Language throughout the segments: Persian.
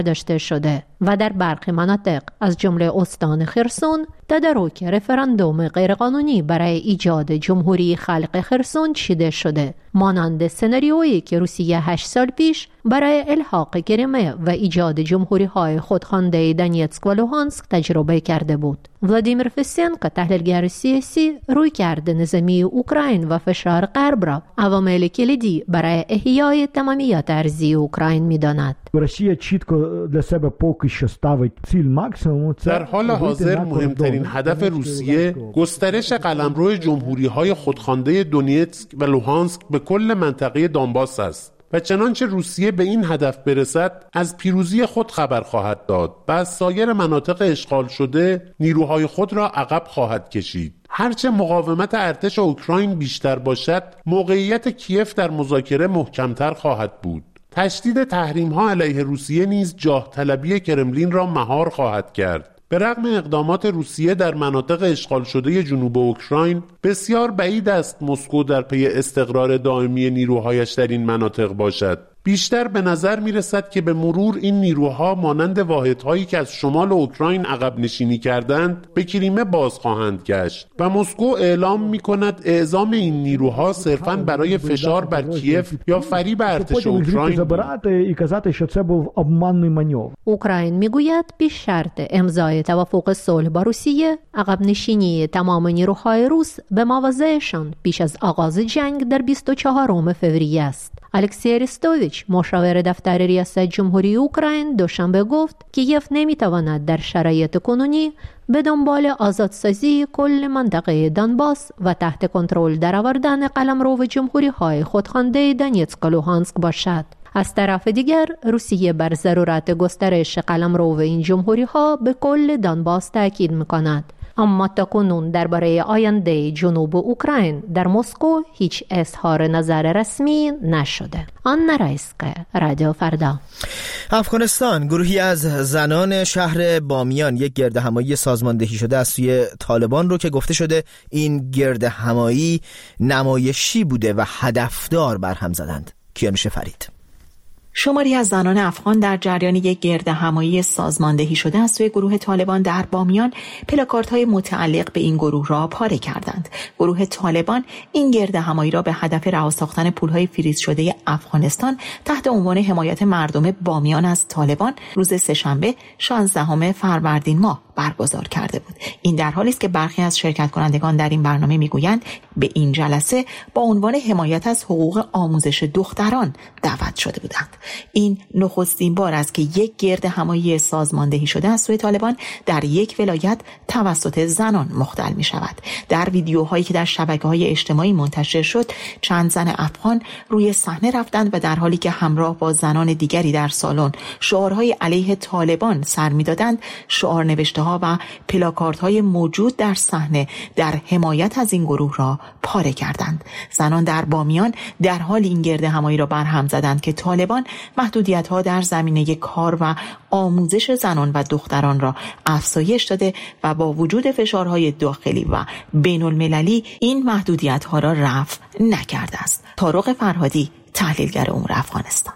داشته شده و در برخی مناطق از جمله استان خرسون تدارک رفراندوم غیرقانونی برای ایجاد جمهوری خلق خرسون چیده شده، مانند سناریویی که روسیه 8 سال پیش برای الحاق کریمه و ایجاد جمهوری‌های خودخوانده دونیتسک و لوهانسک تجربه کرده بود. ولادیمیر فیسنکو، تحلیلگر سیاسی، رویکرد نظامی اوکراین و فشار غرب را عوامل کلیدی برای احیای تمامیت ارضی اوکراین می‌داند. روسیه چیتко для себе поки що ставить ціль максимум. در حال حاضر مهمترین هدف روسیه گسترش قلمرو جمهوری‌های خودخوانده دونیتسک و لوهانسک به کل منطقه دونباس است. و چنانچه روسیه به این هدف برسد از پیروزی خود خبر خواهد داد و از سایر مناطق اشغال شده نیروهای خود را عقب خواهد کشید. هرچه مقاومت ارتش اوکراین بیشتر باشد، موقعیت کیف در مذاکره محکمتر خواهد بود. تشدید تحریم‌ها علیه روسیه نیز جاه طلبی کرملین را مهار خواهد کرد. به رغم اقدامات روسیه در مناطق اشغال شده جنوب اوکراین، بسیار بعید است مسکو در پی استقرار دائمی نیروهایش در این مناطق باشد. بیشتر به نظر می رسد که به مرور این نیروها مانند واحدهایی که از شمال اوکراین عقب نشینی کردند به کریمه باز خواهند گشت و مسکو اعلام می کند اعزام این نیروها صرفاً برای فشار بر کیف یا فریب ارتش اوکراین. اوکراین می گوید پیش شرط امضای توافق صلح با روسیه عقب نشینی تمام نیروهای روس به مواضعشان پیش از آغاز جنگ در 24 فوریه است. الکسی اریستوویچ، مشاور دفتر ریاست جمهوری اوکراین، دوشنبه گفت کیف نمیتواند در شرایط کنونی به دنبال آزادسازی کل منطقه دونباس و تحت کنترل درآوردن قلمرو جمهوری‌های خودخوانده دونیتسک و لوهانسک باشد. از طرف دیگر روسیه بر ضرورت گسترش قلمرو این جمهوری‌ها به کل دونباس تاکید می‌کند. اما تاکنون درباره آینده جنوب اوکراین در مسکو هیچ اظهار نظر رسمی نشده. آنا رایسکه، رادیو فردا. افغانستان، گروهی از زنان شهر بامیان یک گردهمایی سازماندهی شده از سوی طالبان رو که گفته شده این گردهمایی نمایشی بوده و هدفدار برهم زدند. کیانوش فرید. شماری از زنان افغان در جریان یک گردهمایی سازماندهی شده از سوی گروه طالبان در بامیان پلاکاردهای متعلق به این گروه را پاره کردند. گروه طالبان این گردهمایی را به هدف رها ساختن پولهای فریز شده افغانستان تحت عنوان حمایت مردم بامیان از طالبان روز سه‌شنبه 16 فروردین ماه برگزار کرده بود. این در حالی است که برخی از شرکت کنندگان در این برنامه میگویند به این جلسه با عنوان حمایت از حقوق آموزش دختران دعوت شده بودند. این نخستین بار است که یک گردهمایی سازماندهی شده از سوی طالبان در یک ولایت توسط زنان مختل می شود. در ویدیوهایی که در شبکه‌های اجتماعی منتشر شد، چند زن افغان روی صحنه رفتند و در حالی که همراه با زنان دیگری در سالن شعارهای علیه طالبان سر می‌دادند، شعار نوشته‌ها و پلاکاردهای موجود در صحنه در حمایت از این گروه را پاره کردند. زنان در بامیان در حال این گردهمایی را برهم زدند که طالبان محدودیت‌ها در زمینه کار و آموزش زنان و دختران را افزایش داده و با وجود فشارهای داخلی و بین‌المللی این محدودیت‌ها را رفع نکرده است. طارق فرهادی، تحلیلگر امور افغانستان.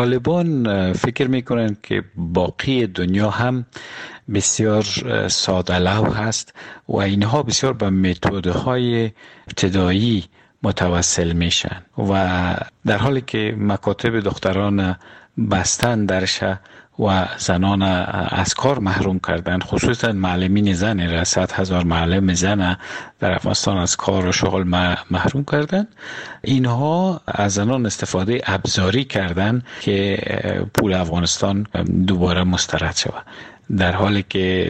طالبان فکر میکنند که باقی دنیا هم بسیار ساده لو هست و اینها بسیار به متدهای ابتدایی متوسل میشن و در حالی که مکاتب دختران بستن درش و زنان از کار محروم کردن، خصوصا معلمین زن، 100,000 معلم زن در افغانستان از کار و شغل محروم کردن. اینها از زنان استفاده ابزاری کردن که پول افغانستان دوباره مسترد شود، در حالی که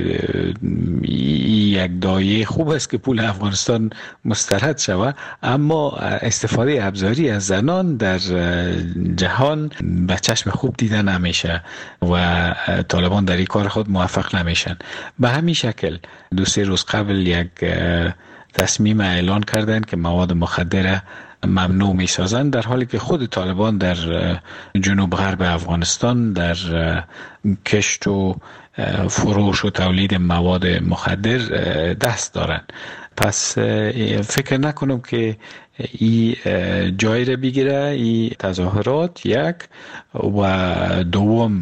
یک دایه خوب است که پول افغانستان مسترد شود، اما استفاده ابزاری از زنان در جهان به چشم خوب دیده نمیشه و طالبان در این کار خود موفق نمیشن. به همین شکل 2-3 روز قبل یک تصمیم اعلان کردن که مواد مخدر ممنوع می سازند، در حالی که خود طالبان در جنوب غرب افغانستان در کشت و فروش و تولید مواد مخدر دست دارند. پس فکر نکنم که این جای را بگیره این تظاهرات، یک، و دوم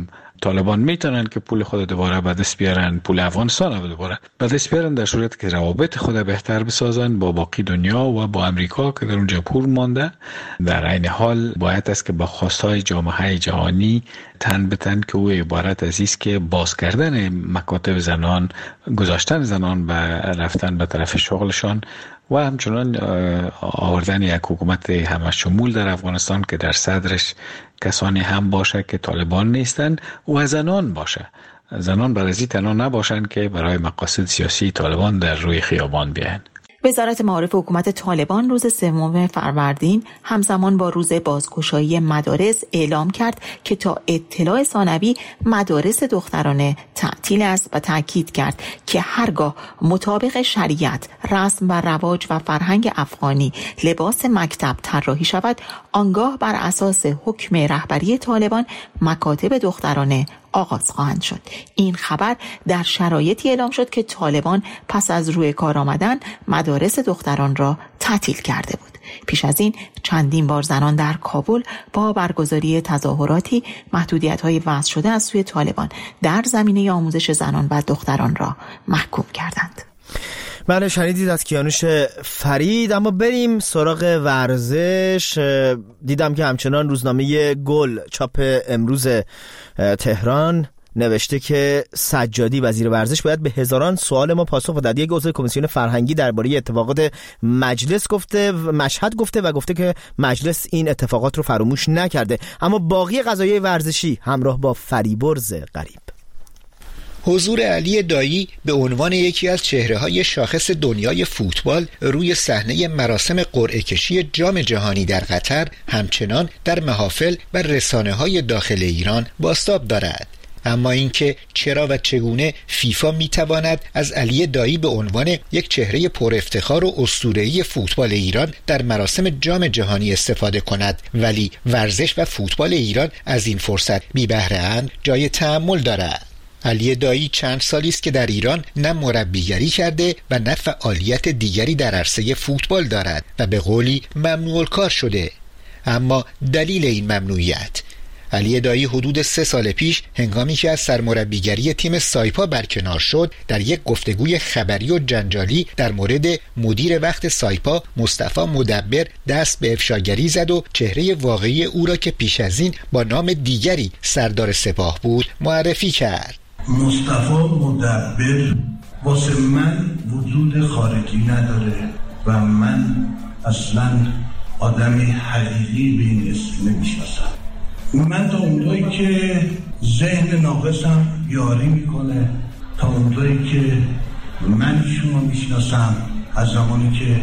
طالبان میتونن که پول خود دوباره به دست بیارن، پول افغانستان رو دوباره به دست بیارن، در صورت که روابط خود بهتر بسازن با باقی دنیا و با امریکا که در اونجا پور مانده. در عین حال باید است که با خواستهای جامعه جهانی تن به تن که او عبارت از است که باز کردن مکاتب زنان، گذاشتن زنان و رفتن به طرف شغلشان و همچنان آوردن یک حکومت همه شمول در افغانستان که در صدرش کسانی هم باشه که طالبان نیستن و زنان باشه. زنان برای تنها نباشن که برای مقاصد سیاسی طالبان در روی خیابان بیاین. وزارت معارف حکومت طالبان روز 3 فروردین همزمان با روز بازگشایی مدارس اعلام کرد که تا اطلاع ثانوی مدارس دخترانه تعطیل است و تاکید کرد که هرگاه مطابق شریعت، رسم و رواج و فرهنگ افغانی لباس مکتب طراحی شود، آنگاه بر اساس حکم رهبری طالبان مکاتب دخترانه آغاز خواهند شد. این خبر در شرایطی اعلام شد که طالبان پس از روی کار آمدن مدارس دختران را تعطیل کرده بود. پیش از این چندین بار زنان در کابل با برگزاری تظاهراتی محدودیت‌های وضع شده از سوی طالبان در زمینه آموزش زنان و دختران را محکوم کردند. بله، شنیدید از کیانوش فرید. اما بریم سراغ ورزش. دیدم که همچنان روزنامه گل چاپ امروز تهران نوشته که سجادی وزیر ورزش باید به هزاران سوال ما پاسخ بدهد. یک عضو کمیسیون فرهنگی درباره اتفاقات مجلس مشهد گفته و گفته که مجلس این اتفاقات رو فراموش نکرده. اما باقی قضایای ورزشی همراه با فریبرز غریب. حضور علی دایی به عنوان یکی از چهره‌های شاخص دنیای فوتبال روی صحنه مراسم قرعه کشی جام جهانی در قطر همچنان در محافل و رسانه‌های داخل ایران بازتاب دارد. اما اینکه چرا و چگونه فیفا میتواند از علی دایی به عنوان یک چهره پر افتخار و اسطوره‌ای فوتبال ایران در مراسم جام جهانی استفاده کند ولی ورزش و فوتبال ایران از این فرصت بی بهره اند جای تأمل دارد. علی دایی چند سالی است که در ایران نه مربیگری کرده و نه فعالیت دیگری در عرصه فوتبال دارد و به قولی ممنوع الکار شده. اما دلیل این ممنوعیت: علی دایی حدود 3 سال پیش هنگامی که از سرمربیگری تیم سایپا برکنار شد در یک گفتگوی خبری و جنجالی در مورد مدیر وقت سایپا مصطفی مدبر دست به افشاگری زد و چهره واقعی او را که پیش از این با نام دیگری سردار سپاه بود معرفی کرد. مصطفی مدبر واسه من وجود خارجی نداره و من اصلا آدمی حقیقی به این اسم نمیشناسم. من تا اونجایی که ذهن ناقصم یاری میکنه، تا اونجایی که من ایشون رو میشناسم از زمانی که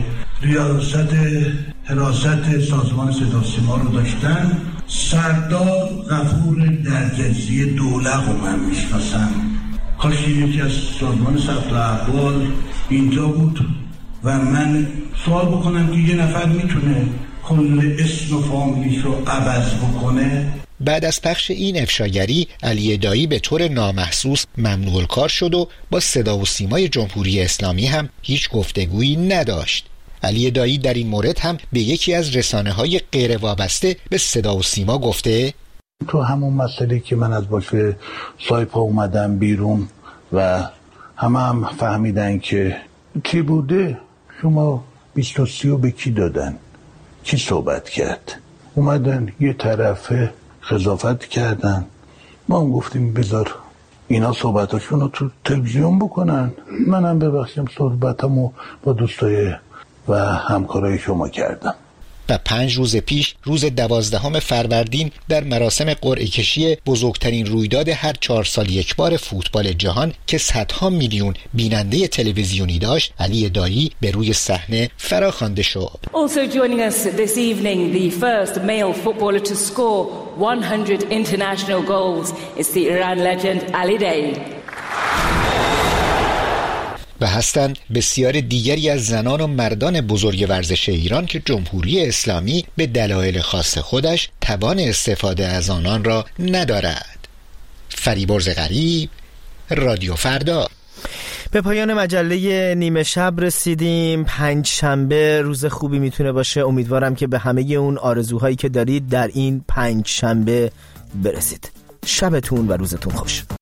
حراست سازمان صدا و سیما رو داشتن، سردار غفور درجزی دولق رو من میشناسم. کاش یکی از سازمان ثبت احوال اینجا بود و من سوال بکنم که یه نفر میتونه کل اسم و فامیلیش رو عوض بکنه. بعد از پخش این افشاگری علی دایی به طور نامحسوس ممنوع الکار شد و با صدا و سیمای جمهوری اسلامی هم هیچ گفتگویی نداشت. علی دایی در این مورد هم به یکی از رسانه‌های غیر وابسته به صدا و سیما گفته تو همون مسئله که من از باشه سایپا اومدم بیرون و همه فهمیدن که چی بوده، شما 23 به کی دادن، کی صحبت کرد، اومدن یه طرفه قضاوت کردن، ما هم گفتیم بذار اینا صحبتاشون رو تو تلویزیون بکنن، منم ببخشیم صحبتمو با دوستای و همکارای شما کردم. و 5 روز پیش روز 12 فروردین در مراسم قرعه کشی بزرگترین رویداد هر 4 سال یک بار فوتبال جهان که صدها میلیون بیننده تلویزیونی داشت، علی دایی به روی صحنه فراخوانده شد. Also joining us this evening, the first male footballer to score 100 international goals is the Iran legend Ali Day. و هستند بسیار دیگری از زنان و مردان بزرگ ورزش ایران که جمهوری اسلامی به دلایل خاص خودش توان استفاده از آنان را ندارد. فریبرز غریب، رادیو فردا. به پایان مجله نیمه شب رسیدیم. 5 شنبه روز خوبی میتونه باشه. امیدوارم که به همه اون آرزوهایی که دارید در این 5 شنبه برسید. شبتون و روزتون خوش.